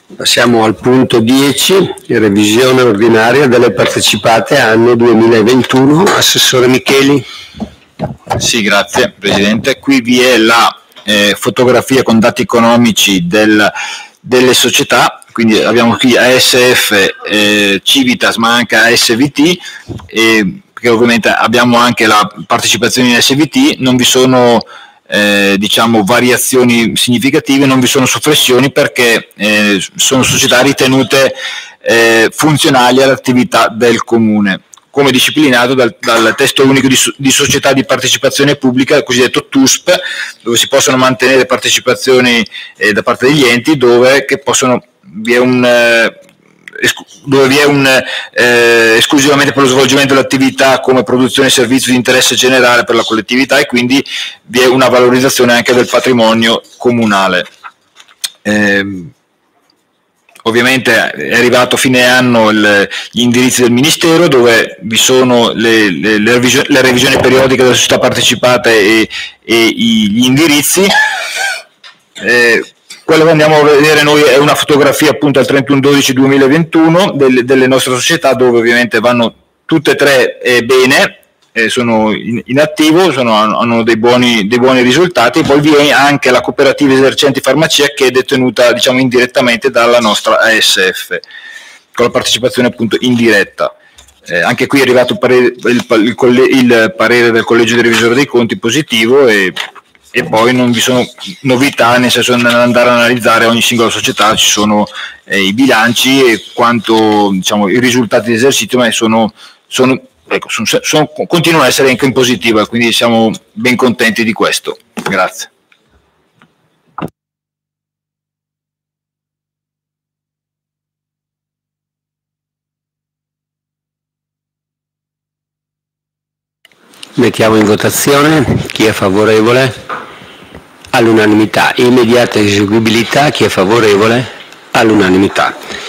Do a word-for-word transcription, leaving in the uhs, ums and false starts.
Passiamo al punto dieci, revisione ordinaria delle partecipate anno duemilaventuno. Assessore Micheli. Sì, grazie Presidente. Qui vi è la eh, fotografia con dati economici del, delle società, quindi abbiamo qui A S F, eh, Civitas, ma anche A S V T, eh, perché ovviamente abbiamo anche la partecipazione in A S V T, non vi sono eh, diciamo variazioni significative, non vi sono soppressioni perché eh, sono società ritenute eh, funzionali all'attività del Comune, come disciplinato dal, dal testo unico di, di società di partecipazione pubblica, il cosiddetto T U S P, dove si possono mantenere partecipazioni eh, da parte degli enti, dove che possono, vi è un, eh, escu, dove vi è un eh, esclusivamente per lo svolgimento dell'attività come produzione e servizio di interesse generale per la collettività, e quindi vi è una valorizzazione anche del patrimonio comunale. Eh, Ovviamente è arrivato a fine anno il, gli indirizzi del Ministero, dove vi sono le, le, le, revisioni, le revisioni periodiche delle società partecipate e, e i, gli indirizzi. Eh, quello che andiamo a vedere noi è una fotografia appunto al trentuno dicembre duemilaventuno delle, delle nostre società, dove ovviamente vanno tutte e tre eh, bene. Eh, sono in, in attivo, sono, hanno dei buoni, dei buoni risultati. Poi vi è anche la cooperativa esercenti farmacia, che è detenuta diciamo indirettamente dalla nostra A S F, con la partecipazione appunto indiretta. Eh, anche qui è arrivato il parere, il, il, il parere del Collegio dei Revisori dei Conti positivo, e, e poi non vi sono novità, nel senso che nell'andare a analizzare ogni singola società ci sono eh, i bilanci e quanto diciamo i risultati di esercizio, ma sono, sono Ecco, sono, sono, continuano ad essere anche in positiva, quindi siamo ben contenti di questo. Grazie. Mettiamo in votazione. Chi è favorevole? All'unanimità. Immediata eseguibilità. Chi è favorevole? All'unanimità.